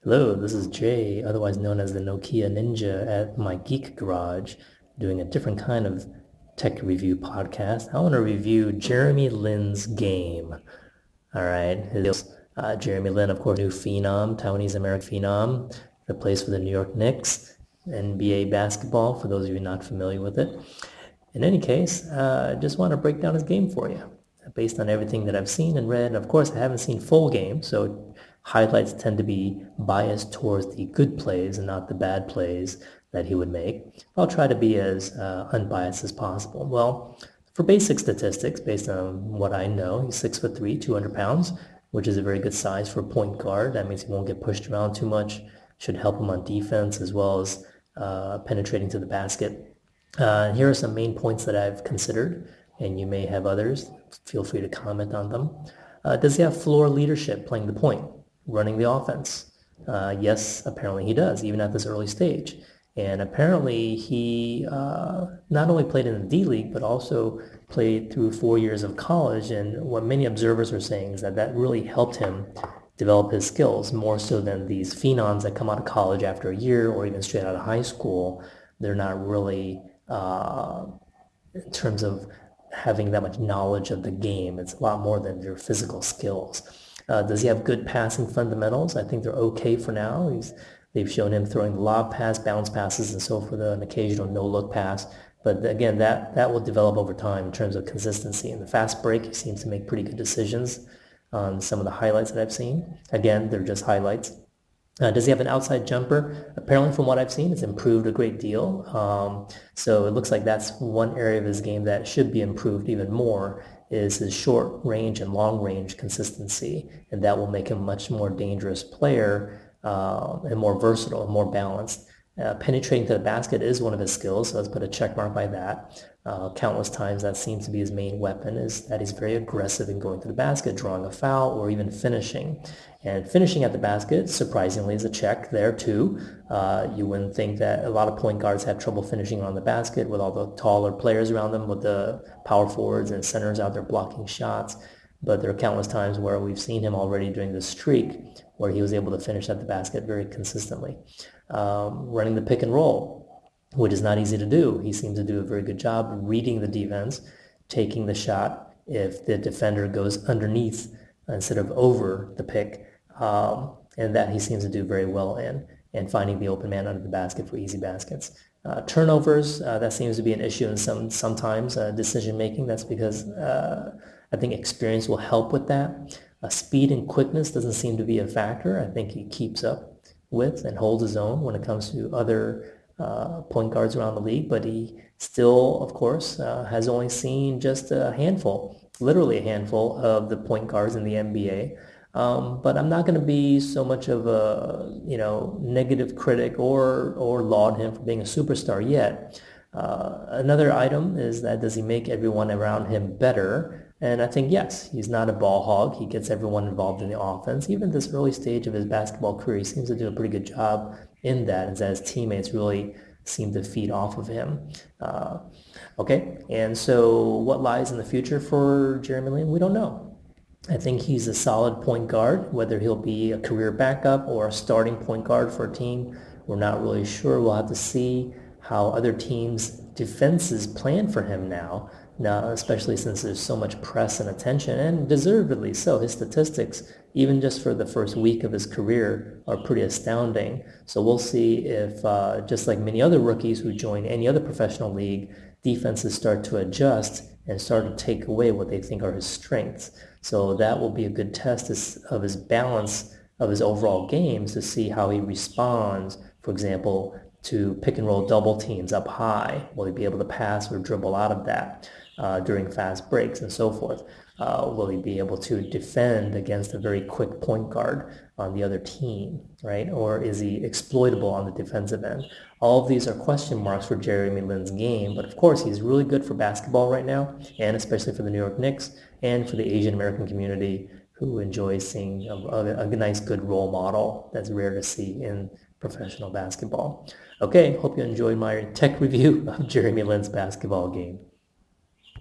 Hello, this is Jay, otherwise known as the Nokia Ninja at my Geek Garage, doing a different kind of tech review podcast. I want to review Jeremy Lin's game. All right, Jeremy Lin, of course, new phenom, Taiwanese American phenom, that plays for the New York Knicks, NBA basketball, for those of you not familiar with it. In any case, I just want to break down his game for you, based on everything that I've seen and read. And of course, I haven't seen full game, so highlights tend to be biased towards the good plays and not the bad plays that he would make. I'll try to be as unbiased as possible. Well, for basic statistics, based on what I know, he's 6'3", 200 pounds, which is a very good size for a point guard. That means he won't get pushed around too much. Should help him on defense as well as penetrating to the basket. Here are some main points that I've considered, and you may have others. Feel free to comment on them. Does he have floor leadership playing the point, running the offense? Yes, apparently he does, even at this early stage. And apparently he not only played in the D-League, but also played through 4 years of college. And what many observers are saying is that that really helped him develop his skills more so than these phenoms that come out of college after a year or even straight out of high school. They're not really in terms of having that much knowledge of the game. It's a lot more than their physical skills. Does he have good passing fundamentals? I think they're okay for now. They've shown him throwing lob pass, bounce passes, and so forth, an occasional no-look pass. But again, that will develop over time in terms of consistency. In the fast break, he seems to make pretty good decisions on some of the highlights that I've seen. Again, they're just highlights. Does he have an outside jumper? Apparently, from what I've seen, it's improved a great deal. So it looks like that's one area of his game that should be improved even more, is his short range and long range consistency. And that will make him a much more dangerous player and more versatile and more balanced. Penetrating to the basket is one of his skills, so let's put a check mark by that. Countless times that seems to be his main weapon, is that he's very aggressive in going to the basket, drawing a foul, or even finishing. And finishing at the basket, surprisingly, is a check there too. You wouldn't think that a lot of point guards have trouble finishing on the basket with all the taller players around them, with the power forwards and centers out there blocking shots. But there are countless times where we've seen him already during the streak where he was able to finish at the basket very consistently. Running the pick and roll, which is not easy to do. He seems to do a very good job reading the defense, taking the shot if the defender goes underneath instead of over the pick, and that he seems to do very well in, and finding the open man under the basket for easy baskets. Turnovers, that seems to be an issue in sometimes decision making. That's because I think experience will help with that. Speed and quickness doesn't seem to be a factor. I think he keeps up with and holds his own when it comes to other point guards around the league, but he still, of course, has only seen just a handful, literally a handful of the point guards in the NBA. But I'm not going to be so much of a negative critic or laud him for being a superstar yet. Another item is that, does he make everyone around him better? And I think yes, he's not a ball hog. He gets everyone involved in the offense. Even at this early stage of his basketball career, he seems to do a pretty good job in that, and that his teammates really seem to feed off of him. Okay, and so what lies in the future for Jeremy Lin? We don't know. I think he's a solid point guard. Whether he'll be a career backup or a starting point guard for a team, we're not really sure. We'll have to see how other teams' defenses plan for him now, especially since there's so much press and attention, and deservedly so. His statistics, even just for the first week of his career, are pretty astounding. So we'll see if, just like many other rookies who join any other professional league, defenses start to adjust and start to take away what they think are his strengths. So that will be a good test of his balance of his overall games, to see how he responds, for example, to pick and roll double teams up high. Will he be able to pass or dribble out of that during fast breaks and so forth? Will he be able to defend against a very quick point guard on the other team, right? Or is he exploitable on the defensive end? All of these are question marks for Jeremy Lin's game, but of course he's really good for basketball right now, and especially for the New York Knicks and for the Asian American community, who enjoys seeing a nice, good role model that's rare to see in professional basketball. Okay, hope you enjoyed my tech review of Jeremy Lin's basketball game.